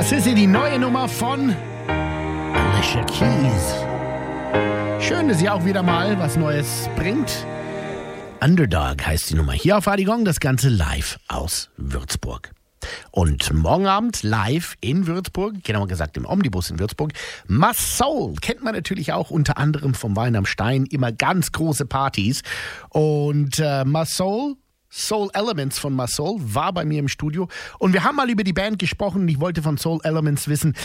Das ist sie, die neue Nummer von Alicia Keys. Schön, dass sie auch wieder mal was Neues bringt. Underdog heißt die Nummer. Hier auf Radio Gong, das Ganze live aus Würzburg. Und morgen Abend live in Würzburg, genauer gesagt im Omnibus in Würzburg, Masoul kennt man natürlich auch unter anderem vom Wein am Stein, immer ganz große Partys. Und Masoul, Soul Elements von Masoul, war bei mir im Studio. Und wir haben mal über die Band gesprochen und ich wollte von Soul Elements wissen,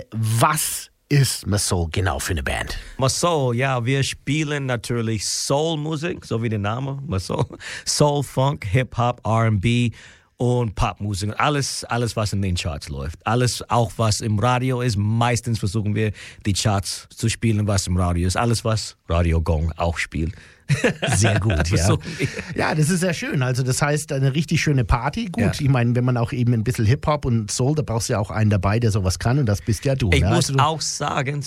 was ist Masoul genau für eine Band? Masoul, ja, wir spielen natürlich Soul-Musik, so wie der Name, Masoul. Soul, Funk, Hip-Hop, R&B und Popmusik. Alles, was in den Charts läuft. Alles, auch was im Radio ist. Meistens versuchen wir, die Charts zu spielen, was im Radio ist. Alles, was Radio Gong auch spielt. Sehr gut, ja. Ja, das ist sehr schön. Also das heißt, eine richtig schöne Party. Gut, ja. Ich meine, wenn man auch eben ein bisschen Hip-Hop und Soul, da brauchst du ja auch einen dabei, der sowas kann und das bist ja du. Ich muss auch sagen,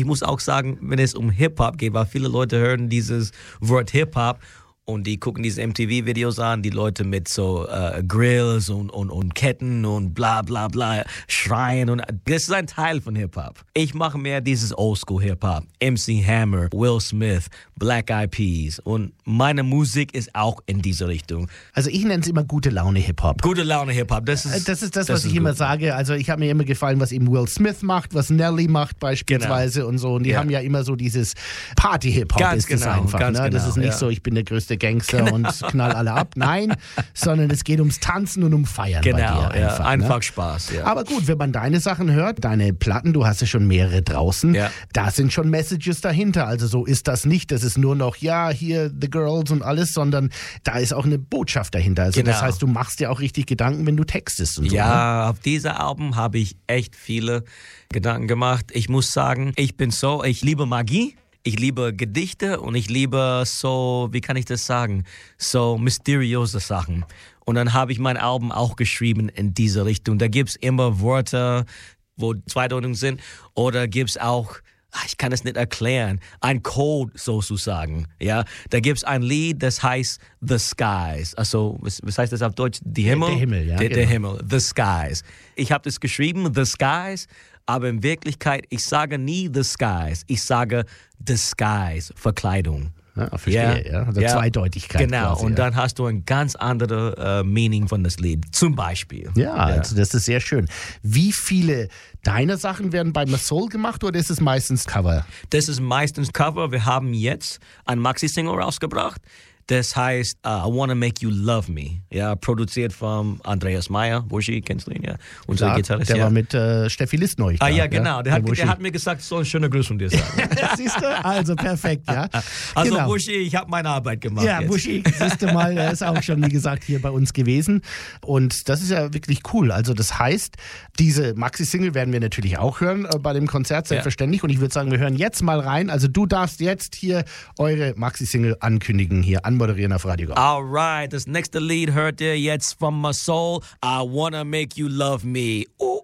wenn es um Hip-Hop geht, weil viele Leute hören dieses Wort Hip-Hop und die gucken diese MTV-Videos an, die Leute mit so Grills und Ketten und bla bla bla schreien. Und das ist ein Teil von Hip-Hop. Ich mache mehr dieses Oldschool-Hip-Hop. MC Hammer, Will Smith, Black Eyed Peas. Und meine Musik ist auch in diese Richtung. Also ich nenne es immer gute Laune Hip-Hop. Gute Laune Hip-Hop. Das ist was ich immer sage. Also ich habe mir immer gefallen, was eben Will Smith macht, was Nelly macht beispielsweise und so. Und die haben ja immer so dieses Party-Hip-Hop. Ganz ist das einfach. Ne? Das ist nicht so, ich bin der größte Gangster und knall alle ab. Nein, sondern es geht ums Tanzen und um Feiern bei dir. Einfach Spaß. Ja. Aber gut, wenn man deine Sachen hört, deine Platten, du hast ja schon mehrere draußen, da sind schon Messages dahinter. Also so ist das nicht, das ist nur noch, ja, hier The Girls und alles, sondern da ist auch eine Botschaft dahinter. Also das heißt, du machst dir auch richtig Gedanken, wenn du textest und so. Ja, auf diesem Album habe ich echt viele Gedanken gemacht. Ich muss sagen, ich liebe Magie. Ich liebe Gedichte und ich liebe so, wie kann ich das sagen, so mysteriöse Sachen. Und dann habe ich mein Album auch geschrieben in diese Richtung. Da gibt es immer Wörter, wo Zweideutungen sind. Oder gibt es auch, ich kann es nicht erklären, ein Code sozusagen. Ja? Da gibt es ein Lied, das heißt The Skies. Also, was heißt das auf Deutsch? Die Himmel? Der Himmel, ja. Der Himmel, The Skies. Ich habe das geschrieben, The Skies. Aber in Wirklichkeit, ich sage nie The Skies, ich sage Disguise, Verkleidung. Ja, verstehe, ja. Also Zweideutigkeit. Genau, quasi, und dann hast du ein ganz anderes Meaning von das Lied, zum Beispiel. Ja, also das ist sehr schön. Wie viele deiner Sachen werden bei Masoul gemacht oder ist es meistens Cover? Das ist meistens Cover. Wir haben jetzt ein Maxi-Single rausgebracht. Das heißt, I Wanna Make You Love Me. Ja, produziert von Andreas Meyer. Buschi, kennst du ihn? Ja, unser Gitarrist. Der war mit Steffi List neulich. Ja, genau. Der hat mir gesagt, so ein schöner Gruß von dir sagen. Siehst du? Also perfekt, ja. Also genau. Buschi, ich habe meine Arbeit gemacht. Ja, jetzt. Buschi, siehst du mal, der ist auch schon, wie gesagt, hier bei uns gewesen. Und das ist ja wirklich cool. Also das heißt, diese Maxi-Single werden wir natürlich auch hören bei dem Konzert, selbstverständlich. Und ich würde sagen, wir hören jetzt mal rein. Also du darfst jetzt hier eure Maxi-Single ankündigen, hier anmoderieren auf Radio Gong. Alright, das nächste Lied hört ihr jetzt von Masoul. I Wanna Make You Love Me. Ooh.